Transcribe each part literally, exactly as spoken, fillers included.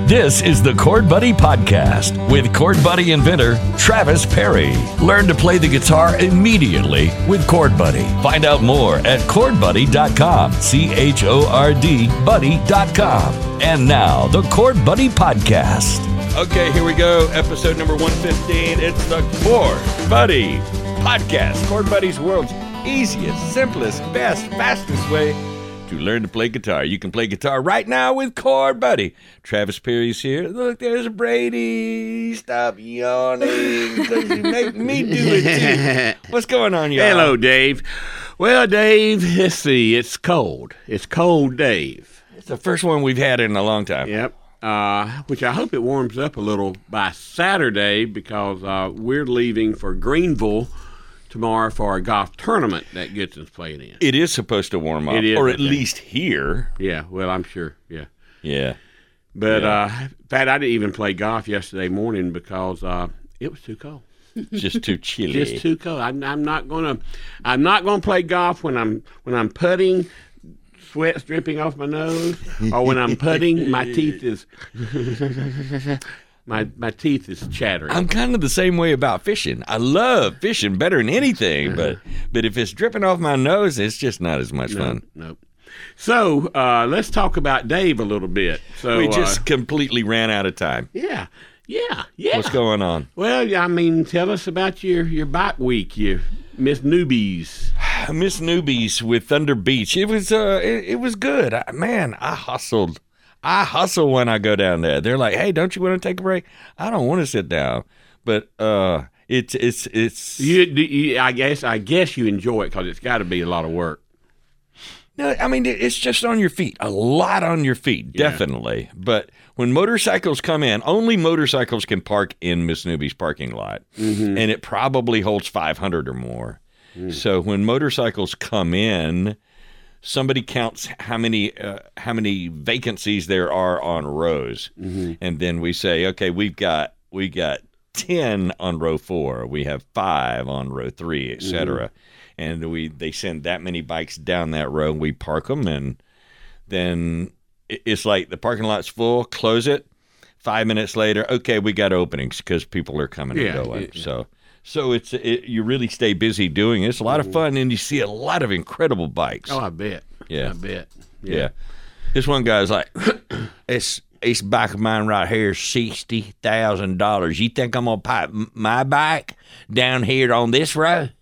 This is the Chord Buddy Podcast with Chord Buddy inventor Travis Perry. Learn to play the guitar immediately with Chord Buddy. Find out more at chord buddy dot com. C H O R D buddy dot com. And now, the Chord Buddy Podcast. Okay, here we go. Episode number one fifteen. It's the Chord Buddy Podcast. Chord Buddy's world's easiest, simplest, best, fastest way to learn to play guitar. You can play guitar right now with Chord Buddy. Travis Perry's here. Look, there's Brady. Stop yawning because you make me do it too. What's going on, y'all? Hello, Dave. Well, Dave, let's see. It's cold. It's cold, Dave. It's the first one we've had in a long time. Yep. Uh, which I hope it warms up a little by Saturday because uh, we're leaving for Greenville tomorrow for a golf tournament that Goodson's playing in. It is supposed to warm up, It is, or at okay. least here. Yeah, well, I'm sure, yeah. Yeah. But, Yeah. uh, in fact, I didn't even play golf yesterday morning because uh, it was too cold. Just too chilly. Just too cold. I'm, I'm not gonna, I'm not gonna play golf when I'm when I'm putting, sweat's dripping off my nose, or when I'm putting, my teeth is, my my teeth is chattering. I'm kind of the same way about fishing. I love fishing better than anything, but but if it's dripping off my nose, it's just not as much no, fun. Nope. So uh, let's talk about Dave a little bit. So We just uh, completely ran out of time. yeah, yeah, yeah. What's going on? Well, I mean, tell us about your your bike week, you Miss Newbies. Miss Newbies with Thunder Beach. It was uh, it, it was good. I, man, I hustled. I hustle when I go down there. They're like, "Hey, don't you want to take a break?" I don't want to sit down, but uh, it's it's it's. You, do you, I guess I guess you enjoy it because it's got to be a lot of work. No, I mean, it's just on your feet. A lot on your feet, Yeah. definitely. But when motorcycles come in, only motorcycles can park in Miss Newbie's parking lot. Mm-hmm. And it probably holds five hundred or more. Mm. So when motorcycles come in, somebody counts how many uh, how many vacancies there are on rows. Mm-hmm. And then we say, okay, we've got we got ten on row four. We have five on row three, et cetera. Mm-hmm. And we they send that many bikes down that road. We park them, and then it- it's like the parking lot's full. Close it. Five minutes later, okay, we got openings because people are coming Yeah, and going. yeah, yeah. So, so it's it, you really stay busy doing it. It's a lot of fun, and you see a lot of incredible bikes. Oh, I bet. Yeah. I bet. yeah. This one guy's like, "This this bike of mine right here is sixty thousand dollars. You think I'm gonna pipe m- my bike down here on this road?"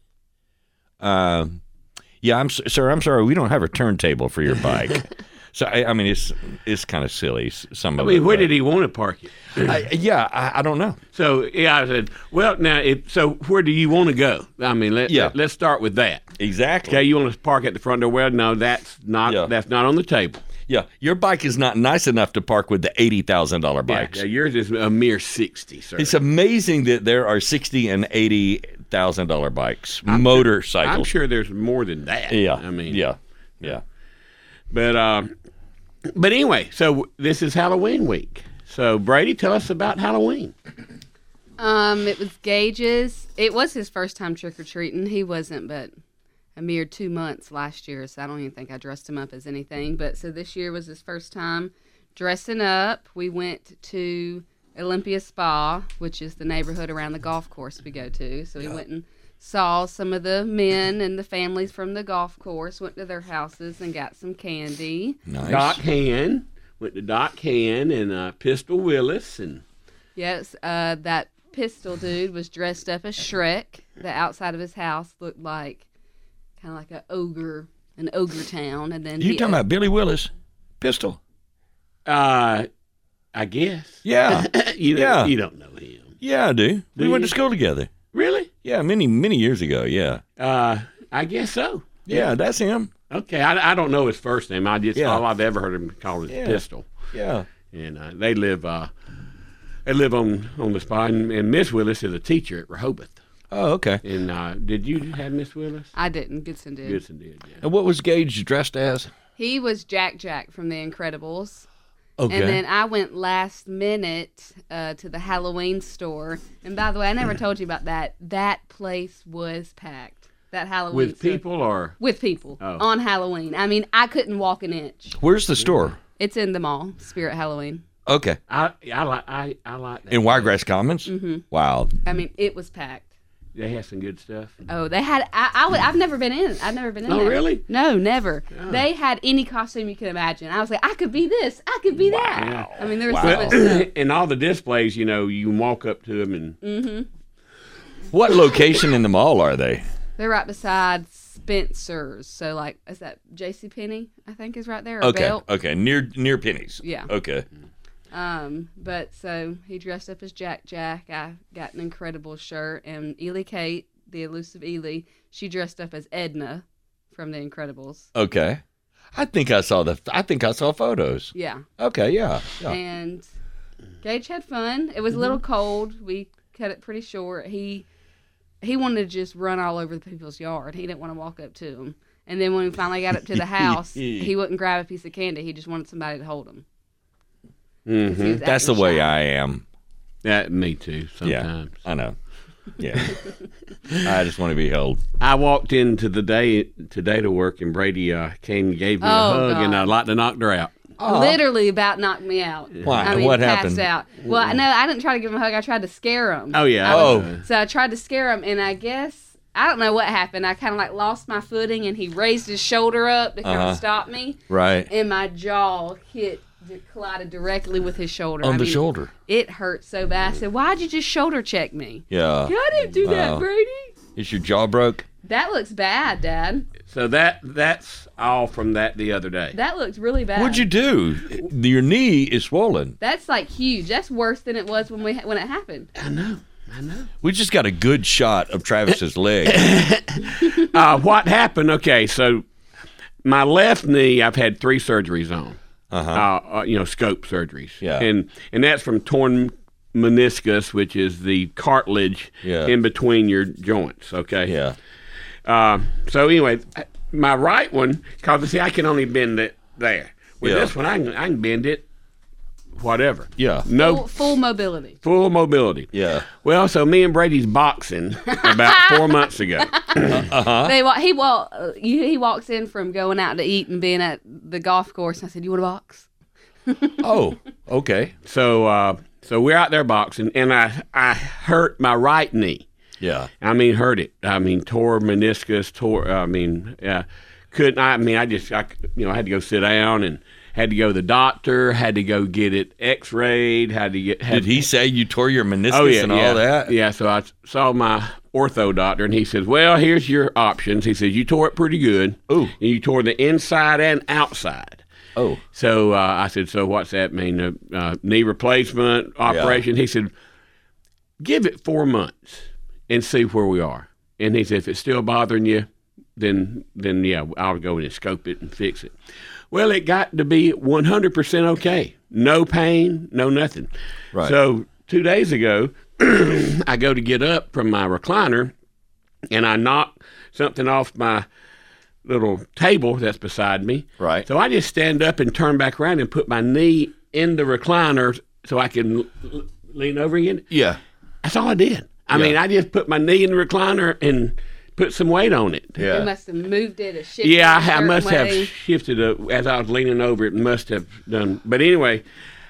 Um, yeah, I'm s- sir. I'm sorry, we don't have a turntable for your bike. So I, I mean, it's it's kind of silly. s- Some I of mean, it, where but- did he want to park it? I, yeah, I, I don't know. So yeah, I said, well, now, if, so where do you want to go? I mean, let, Yeah. let, let's start with that. Exactly. Okay, you want to park at the front door? Well, no, that's not Yeah. that's not on the table. Yeah, your bike is not nice enough to park with the eighty thousand dollar Yeah, bikes. yeah, yours is a mere sixty, sir. It's amazing that there are sixty and eighty thousand dollar bikes, motorcycles. I'm sure there's more than that. Yeah, I mean, yeah, yeah. But um, but anyway, so this is Halloween week. So Brady, tell us about Halloween. Um, it was Gage's. It was his first time trick or treating. He wasn't, but a mere two months last year, so I don't even think I dressed him up as anything. But so this year was his first time dressing up. We went to Olympia Spa, which is the neighborhood around the golf course we go to. So we went and saw some of the men and the families from the golf course. Went to their houses and got some candy. Nice. Doc Han went to Doc Han and uh, Pistol Willis and Yes, uh, that pistol dude was dressed up as Shrek. The outside of his house looked like kind of like an ogre, an ogre town. And then You he, talking uh, about Billy Willis, Pistol? uh, I guess. Yeah, you don't, Yeah. you don't know him, yeah, I do. We Do went you? to school together. really? Yeah, many many years ago. Yeah, Uh, I guess so. yeah, that's him. Okay, I, I don't know his first name. I just Yeah. all I've ever heard him called is Yeah. Pistol, Yeah, and uh, they live uh, they live on on the spot. And, and Miss Willis is a teacher at Rehoboth. Oh, okay. And uh, did you have Miss Willis? I didn't. Goodson did. Goodson did. Yeah. And what was Gage dressed as? He was Jack Jack from The Incredibles. Okay. And then I went last minute uh, to the Halloween store. And by the way, I never told you about that. That place was packed. That Halloween With store. people or With people Oh. on Halloween. I mean, I couldn't walk an inch. Where's the store? It's in the mall, Spirit Halloween. Okay. I I like I, I like that. In Wiregrass Commons? Mm-hmm. Wow. I mean, it was packed. They had some good stuff. Oh, they had. I, I would, I've never been in. I've never been in. Oh, there. really? No, never. Oh. They had any costume you could imagine. I was like, I could be this. I could be that. Yeah. I mean, there was Wow. so much stuff. And all the displays, you know, you can walk up to them and. Mm-hmm. What location in the mall are they? They're right beside Spencer's. So, like, is that JCPenney? I think is right there. Or Okay. Belk? Okay. Near near Penny's. Yeah. Okay. Um, but so he dressed up as Jack Jack. I got an incredible shirt, and Ely Kate, the elusive Ely, she dressed up as Edna from The Incredibles. Okay. I think I saw the. I think I saw photos. Yeah. Okay. Yeah. yeah. And Gage had fun. It was a little cold. We cut it pretty short. He he wanted to just run all over the people's yard. He didn't want to walk up to them. And then when we finally got up to the house, he wouldn't grab a piece of candy. He just wanted somebody to hold him. Mm-hmm. That's the way I am. Yeah, me too. Sometimes. Yeah. I know. Yeah. I just want to be held. I walked into the day today to work, and Brady uh, came and gave me Oh, a hug, God. and I'd like to knock her out. Literally about knocked me out. Why? I mean, What passed happened? out. Well, no, I didn't try to give him a hug. I tried to scare him. Oh yeah. I Oh. was- So I tried to scare him, and I guess I don't know what happened. I kind of like lost my footing, and he raised his shoulder up to kind Uh-huh. of stop me, Right. and my jaw hit, collided directly with his shoulder. On I the mean, shoulder. It hurt so bad. I said, "Why'd you just shoulder check me?" Yeah. I didn't do that, Wow. Brady. Is your jaw broke? That looks bad, Dad. So that that's all from that the other day. That looks really bad. What'd you do? Your knee is swollen. That's like huge. That's worse than it was when we when it happened. I know. I know. We just got a good shot of Travis's leg. Uh, what happened? Okay, so my left knee, I've had three surgeries on. Uh-huh. Uh, uh, you know, scope surgeries. Yeah. And and that's from torn meniscus, which is the cartilage Yeah. in between your joints. Okay. Yeah. Uh, so anyway, my right one, because see, I can only bend it there. With Yeah. this one, I can I can bend it, whatever. Yeah. No Full, full mobility. full mobility. Yeah. Well, so me and Brady's boxing about four months ago. They wa- he wa- uh, he he walks in from going out to eat and being at the golf course. And I said, "You want a box?" Oh, okay. So uh, so we're out there boxing, and I I hurt my right knee. Yeah. I mean, hurt it. I mean, tore meniscus, tore. I mean, yeah, couldn't. I mean, I just, I, you know, I had to go sit down and had to go to the doctor. Had to go get it X-rayed. Had to get. Had, Did he say you tore your meniscus Oh yeah, and yeah, all that? yeah. So I saw my ortho doctor, and he says, "Well, here's your options." He says, "You tore it pretty good. Ooh. And you tore the inside and outside." Oh. So uh, I said, "So what's that mean? Uh, uh, knee replacement operation?" He said, "Give it four months and see where we are." And he said, "If it's still bothering you, then then yeah, I'll go in and scope it and fix it." Well, it got to be one hundred percent okay. No pain, no nothing. Right. So two days ago, I go to get up from my recliner, and I knock something off my little table that's beside me. Right. So I just stand up and turn back around and put my knee in the recliner so I can l- lean over again. Yeah. That's all I did. I Yeah. mean, I just put my knee in the recliner and put some weight on it. You Yeah. must have moved it or shifted Yeah, it a I, I certain must have way. shifted it as I was leaning over it. Must have done. But anyway,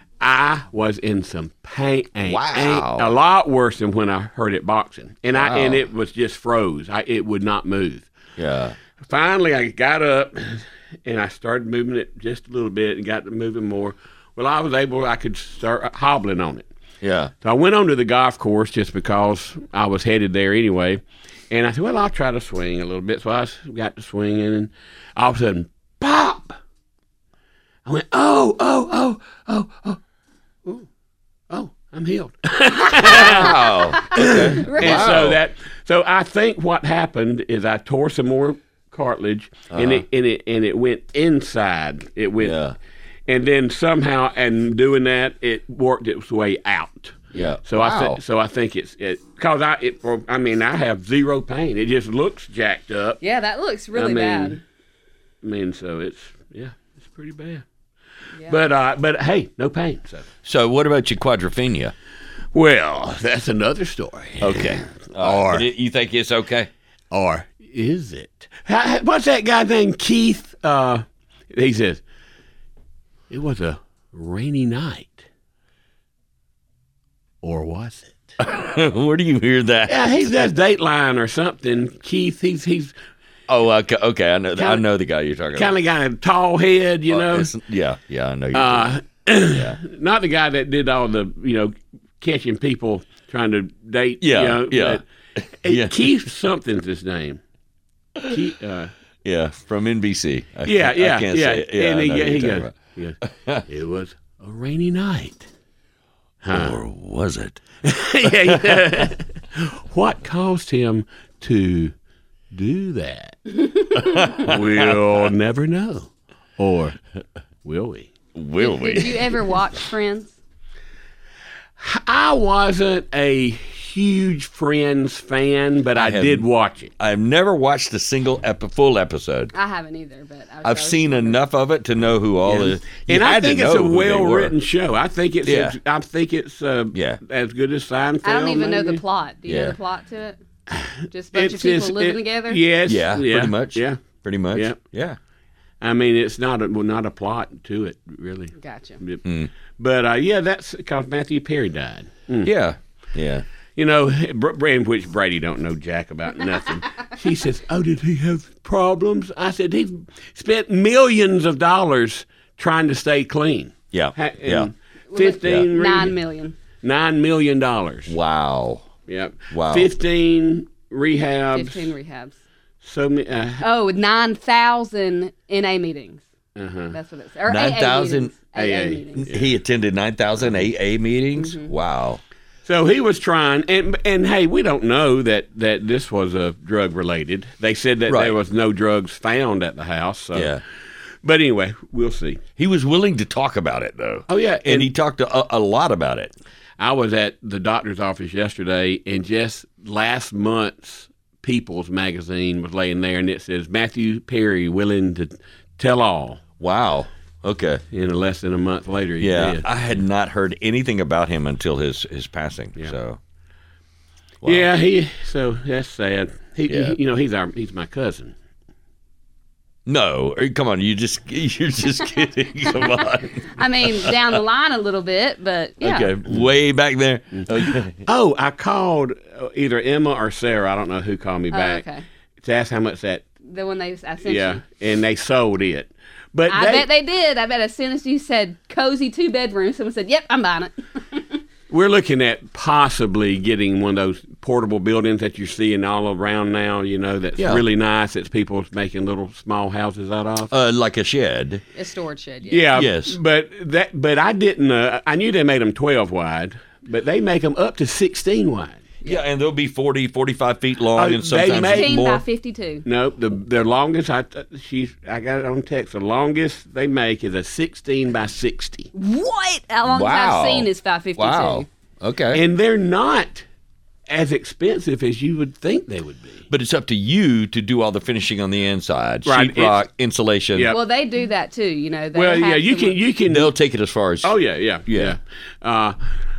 I was in some pain. Wow. A lot worse than when I heard it boxing, and I Wow. and it was just froze. I, it would not move. Yeah. Finally, I got up and I started moving it just a little bit and got to moving more. Well, I was able. I could start hobbling on it. Yeah. So I went on to the golf course just because I was headed there anyway. And I said, well, I'll try to swing a little bit. So I s- got to swinging, and all of a sudden, pop! I went, oh, oh, oh, oh, oh, oh, oh, I'm healed. Wow. Okay. Right. And Wow. so that, so I think what happened is I tore some more cartilage, and it and it and it went inside. It went, Yeah. and then somehow, and doing that, it worked its way out. Yeah. So I Wow. think so I think it's it because I it for I mean I have zero pain. It just looks jacked up. Yeah, that looks really I mean, bad. I mean, so it's yeah, it's pretty bad. Yeah. But uh, but hey, no pain. So So what about your quadrophenia? well, that's another story. Okay. Uh, Or- but it- you think it's okay? Or is it? How- What's that guy named Keith? Uh, he says it was a rainy night. or was it? Where do you hear that? Yeah, he does Dateline or something. Keith, he's he's Oh, okay. okay. I know. Kinda, I know the guy you're talking kind about. Kind of got a tall head, you Uh, know. it's- yeah, yeah. I know. You're Uh, yeah. Not the guy that did all the, you know, catching people trying to date. Yeah, you know, yeah. but, hey, Yeah. Keith something's his name. Keith, uh, Yeah, from N B C. I, yeah, yeah, I can't yeah. say it. Yeah, and I he, know who he you're goes, talking he goes, it was a rainy night. about. Or was it? Yeah, yeah. What caused him to do that? We'll never know. Or will we? Will Did, we? did you ever watch Friends? I wasn't a huge Friends fan, but I, I have- did watch it. I've never watched a single epi- full episode. I haven't either, but I was, I I've was seen wondering. enough of it to know who all Yeah. is. you And I had to think it's know a who they were. well-written show. I think it's. Yeah. I think it's. Uh, Yeah. As good as Seinfeld. I don't even know the maybe. plot. Do you know Yeah. the plot to it? Just a bunch of It's- people it's- living it- together? Yes. Yeah, pretty much. Yeah. Pretty much. Yeah. Yeah. I mean, it's not a well, not a plot to it, really. Gotcha. But uh, yeah, that's because Matthew Perry died. Mm. Yeah. Yeah. You know, in which Brady don't know jack about nothing. He says, "Oh, did he have problems?" I said, "He spent millions of dollars trying to stay clean. Yeah. Ha- Yeah. and Fifteen re- Nine million. nine million dollars. Wow. Yep. Wow. Fifteen rehabs. Fifteen rehabs. So many. Uh, Oh, nine thousand N A meetings. uh-huh. That's what it says. Or nine thousand A A meetings. A A A A. meetings. He attended nine thousand A A meetings. Mm-hmm. Wow. So he was trying, and and hey, we don't know that, that this was a drug related. They said that Right. there was no drugs found at the house. So. Yeah. But anyway, we'll see. He was willing to talk about it, though. Oh yeah, And he talked a, a lot about it. I was at the doctor's office yesterday, and just last month's People's magazine was laying there, and it says Matthew Perry willing to tell all. Wow. Okay. And less than a month later, he Yeah. did. I had not heard anything about him until his, his passing. So. Wow. Yeah, he. So that's sad. He, Yeah. he, you know, he's our he's my cousin. No, come on, you just you're just kidding. Come on. I mean, down the line a little bit, but yeah. Okay, way back there. Okay. Oh, I called uh, either Emma or Sarah. I don't know who called me Oh, back okay. to ask how much that. The one they I sent Yeah, you. and they sold it. But I they, bet they did. I bet as soon as you said cozy two bedrooms, someone said, "Yep, I'm buying it." we're looking at possibly getting one of those portable buildings that you're seeing all around now. You know, that's Yeah. really nice. That people making little small houses out of. Uh, like a shed. A storage shed. Yeah. yeah. yes. But that. But I didn't. Uh, I knew they made them twelve wide, but they make them up to sixteen wide. Yeah, and they'll be forty, forty-five feet long, Oh, and they sometimes make- fifteen by more. fifty-two. No, the the longest I she's I got it on text. The longest they make is a sixteen by sixty, What? How long Wow. as I've seen is five fifty-two. Wow. Okay. and they're not as expensive as you would think they would be. But it's up to you to do all the finishing on the inside, Right, sheetrock, insulation. Yeah. Well, they do that too. You know. They Well, have yeah, you can someone- you can. They'll take it as far as. Oh yeah, yeah, Yeah. yeah. Uh,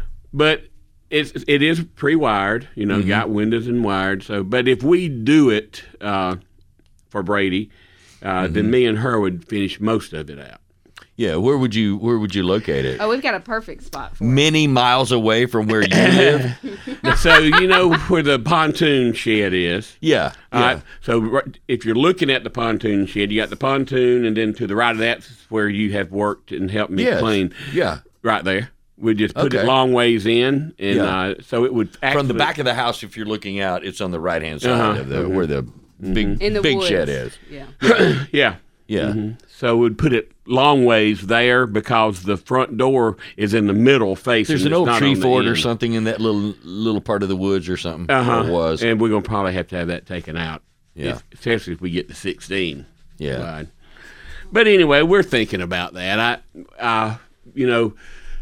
but it's it is pre-wired. You know, got windows and wired. So, but if we do it uh, for Brady, uh, then me and her would finish most of it out. Yeah. Where would you Where would you locate it? Oh, we've got a perfect spot for it. Many miles away from where you live. So you know where the pontoon shed is. Yeah. All Yeah. right. So right- if you're looking at the pontoon shed, you got the pontoon, and then to the right of that's where you have worked and helped me Yes. clean. Yeah. Right there. We just put Okay. it long ways in, and Yeah. uh, so it would actually, From the back of the house, if you're looking out, it's on the right hand side Uh-huh. of the where the big In the big woods. shed is. Yeah. Yeah. Yeah. So we'd put it long ways there because the front door is in the middle facing. There's an it's old not tree on the fort or end. something in that little little part of the woods or something. Uh-huh. Or was. And we're gonna probably have to have that taken out. Yeah. If, especially if we get to sixteen. Yeah. wide. But anyway, we're thinking about that. I, uh, you know,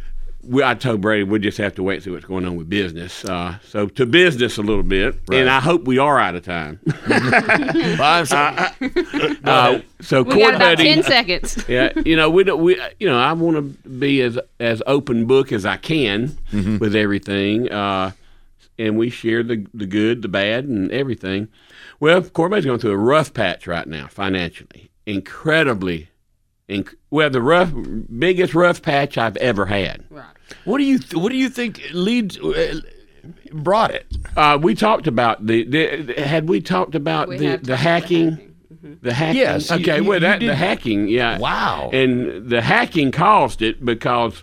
we, I told Brady we'll just have to wait and see what's going on with business. Uh, so to business a little bit, Right. and I hope we are out of time. Well, I'm sorry. uh, so We Court got about Buddy, ten seconds. yeah, you know, we don't, we, you know, I want to be as as open book as I can Mm-hmm. with everything, uh, and we share the the good, the bad, and everything. Well, Court Buddy's going through a rough patch right now financially, incredibly And, well, the rough, biggest rough patch I've ever had. Right. What do you th- What do you think leads uh, brought it? Uh, we talked about the, the. Had we talked about We the have the talked about hacking? hacking. Mm-hmm. The hacking. Yes, you- Okay. you- well, you that did- the hacking. Yeah. Wow. And the hacking caused it because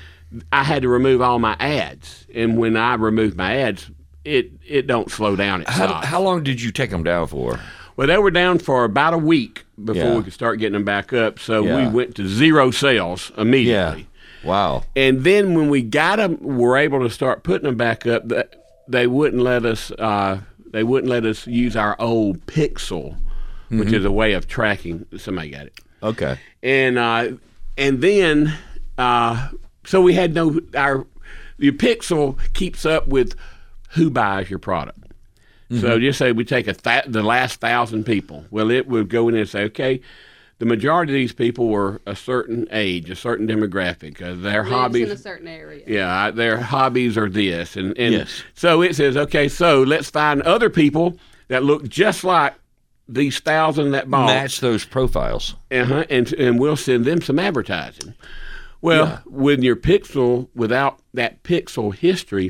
I had to remove all my ads, and when I removed my ads, it it don't slow down. It How, stops. how long did you take them down for? Well, they were down for about a week before Yeah. we could start getting them back up. So Yeah. we went to zero sales immediately. Wow. And then when we got them, were able to start putting them back up. th- They wouldn't let us. Uh, they wouldn't let us use our old Pixel, which Mm-hmm. is a way of tracking. Somebody got it. Okay. And uh, and then uh, so we had no our your Pixel keeps up with who buys your product. So just say we take a th- the last thousand people. Well, it would go in and say, okay, the majority of these people were a certain age, a certain demographic. Uh, their Lives hobbies, in a certain area. yeah, their hobbies are this, and and Yes. so it says, okay, so let's find other people that look just like these thousand that bought, Match those profiles. uh-huh, and and we'll send them some advertising. Well, Yeah. with your Pixel, without that Pixel history,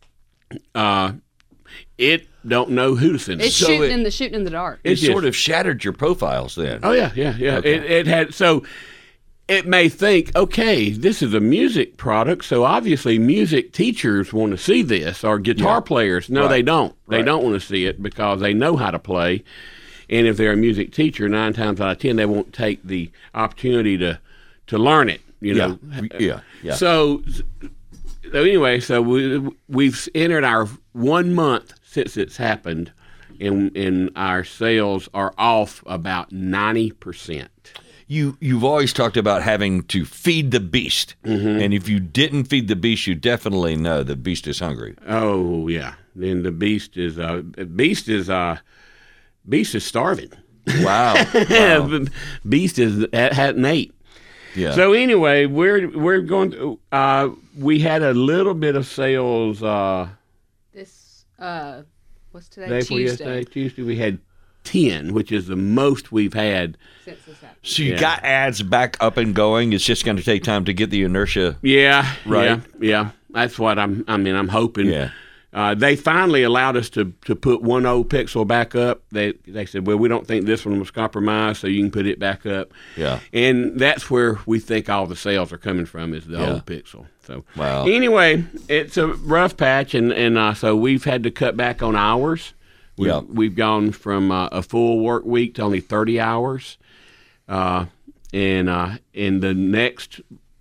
uh, it don't know who to send it. It's So shooting it- in the shooting in the dark. It It's just- sort of shattered your profiles then. Oh yeah, yeah, yeah. Okay. It, it had so it may think, okay, this is a music product, so obviously music teachers want to see this, or guitar Yeah. players. No, Right. they don't. They Right. don't want to see it because they know how to play. And if they're a music teacher, nine times out of ten, they won't take the opportunity to to learn it. You know. Yeah. Yeah. Yeah. So, so anyway, so we we've entered our one month since it's happened, and and our sales are off about ninety percent. you you've always talked about having to feed the beast, Mm-hmm. and if you didn't feed the beast, you definitely know the beast is hungry. Oh yeah, then the beast is uh beast is uh beast is starving. Wow. Wow. Beast is hadn't ate. Yeah. So anyway, we're we're going to uh we had a little bit of sales uh This uh, what's today? day before Tuesday. yesterday. Tuesday we had ten, which is the most we've had. Since this happened. So you Yeah. got ads back up and going. It's just going to take time to get the inertia. Yeah, Right. Yeah, yeah. That's what I'm. I mean, I'm hoping. Yeah. Uh, they finally allowed us to, to put one old Pixel back up. They they said, well, we don't think this one was compromised, so you can put it back up. Yeah. And that's where we think all the sales are coming from, is the Yeah. old Pixel. So Wow. anyway, it's a rough patch, and and uh, so we've had to cut back on hours. We've, Yeah. we've gone from uh, a full work week to only thirty hours, uh, and uh, and the next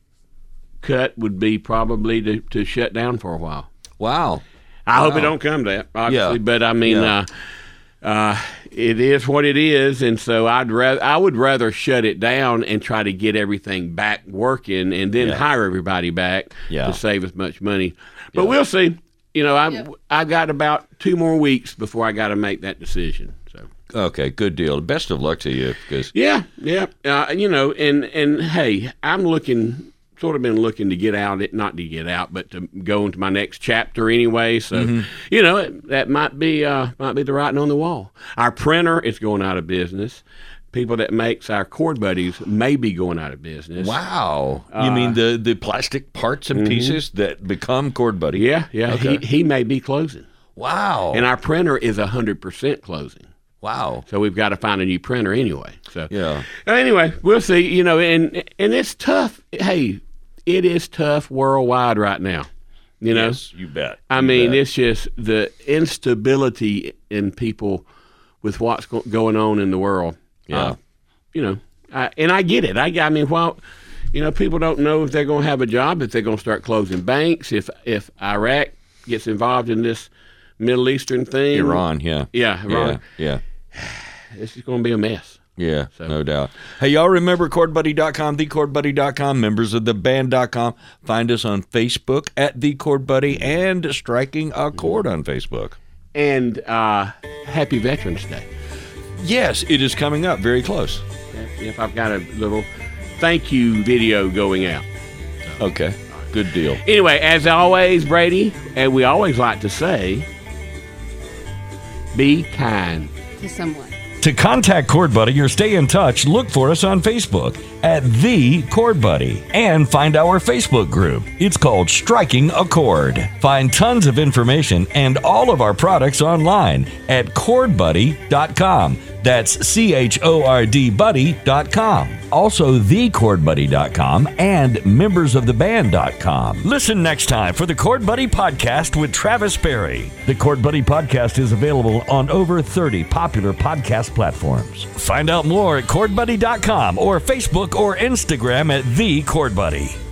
cut would be probably to, to shut down for a while. Wow. I hope Wow. it don't come to that, obviously, Yeah. but I mean, Yeah. uh, uh, it is what it is, and so I'd rather I would rather shut it down and try to get everything back working, and then Yeah. hire everybody back Yeah. to save as much money. But Yeah. we'll see. You know, I Yep. I got about two more weeks before I got to make that decision. So Okay. Good deal. Best of luck to you, because yeah, yeah, uh, you know, and and hey, I'm looking. Sort of been looking to get out, it not to get out, but to go into my next chapter anyway. So, Mm-hmm. you know, it, that might be uh, might be the writing on the wall. Our printer is going out of business. People that makes our Cord Buddies may be going out of business. wow. Uh, You mean the the plastic parts and pieces that become Cord Buddy? mm-hmm. Yeah, yeah. Okay. He he may be closing, Wow. and our printer is a hundred percent closing. wow. So we've got to find a new printer anyway. So Yeah. Anyway, we'll see. You know, and and it's tough. Hey, it is tough worldwide right now. You know, Yes, you bet. I You mean, bet. it's just the instability in people with what's go- going on in the world. Yeah. Uh, you know, I, and I get it. I, I mean, well, you know, people don't know if they're going to have a job, if they're going to start closing banks, if if Iraq gets involved in this Middle Eastern thing. Iran. Yeah. Yeah, Iran. Yeah. It's just going to be a mess. Yeah, So- no doubt. Hey, y'all remember cord buddy dot com, the cord buddy dot com, members of the band dot com. Find us on Facebook at The Cord Buddy and Striking a Chord on Facebook. And uh, happy Veterans Day. Yes, it is coming up very close. If I've got a little thank you video going out. Okay, good deal. Anyway, as always, Brady, and we always like to say, be kind. To someone. To contact Cord Buddy or stay in touch, look for us on Facebook at The Chord Buddy and find our Facebook group. It's called Striking a Chord. Find tons of information and all of our products online at chord buddy dot com. That's C H O R D buddy dot com. Also, the chord buddy dot com and members of the band dot com. Listen next time for the Chord Buddy Podcast with Travis Perry. The Chord Buddy Podcast is available on over thirty popular podcast platforms. Find out more at chord buddy dot com or Facebook or Instagram at The Chord Buddy.